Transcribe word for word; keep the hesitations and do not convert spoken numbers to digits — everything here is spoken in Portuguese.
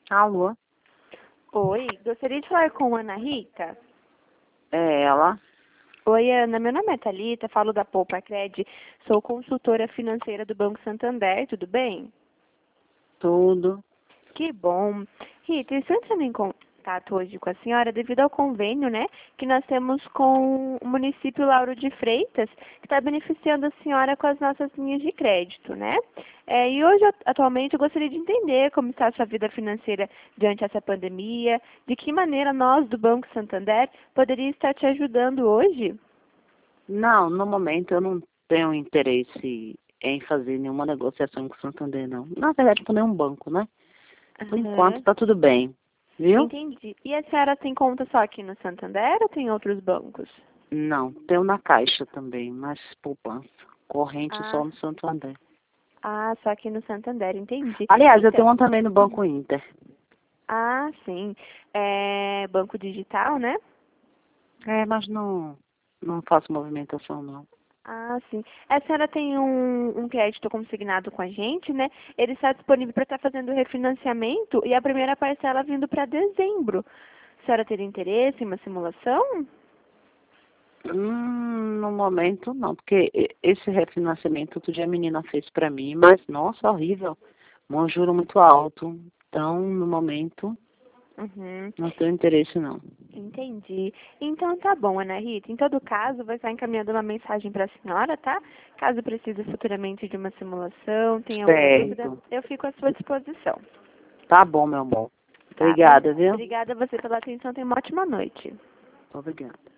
Alô? Oi, gostaria de falar com a Ana Rita. É ela? Oi, Ana, meu nome é Thalita, falo da Poupa Cred, sou consultora financeira do Banco Santander, tudo bem? Tudo. Que bom. Rita, estou entrando em contato hoje com a senhora devido ao convênio, né, que nós temos com o município Lauro de Freitas, que está beneficiando a senhora com as nossas linhas de crédito, né? É, e hoje, atualmente, eu gostaria de entender como está a sua vida financeira diante dessa pandemia, de que maneira nós, do Banco Santander, poderíamos estar te ajudando hoje? Não, no momento eu não tenho interesse em fazer nenhuma negociação com o Santander, não. Na verdade, com nenhum banco, né? Por enquanto Aham. tá tudo bem. Viu? Entendi. E a senhora tem conta só aqui no Santander ou tem outros bancos? Não, tenho na Caixa também, mas poupança. Corrente só Ah, no Santander. ah, só aqui no Santander, entendi. Aliás, eu Então, tenho um também no Banco Inter. ah, sim. É banco digital, né? É, mas não, não faço movimentação, não. Ah, sim. A senhora tem um, um crédito consignado com a gente, né? Ele está disponível para estar fazendo o refinanciamento e a primeira parcela vindo para dezembro. A senhora teria interesse em uma simulação? Hum, no momento não, porque e- esse refinanciamento outro dia a menina fez pra mim, mas nossa, horrível. Um juro muito alto. Então, no momento, Uhum. não tenho interesse não. Entendi. Então tá bom, Ana Rita. Em todo caso, vou estar encaminhando uma mensagem para a senhora, tá? Caso precise futuramente de uma simulação, tenha alguma dúvida, Certo. eu fico à sua disposição. Tá bom, meu amor. Tá? Bri- Obrigada, viu? Obrigada a você pela atenção. Tenha uma ótima noite. Obrigada.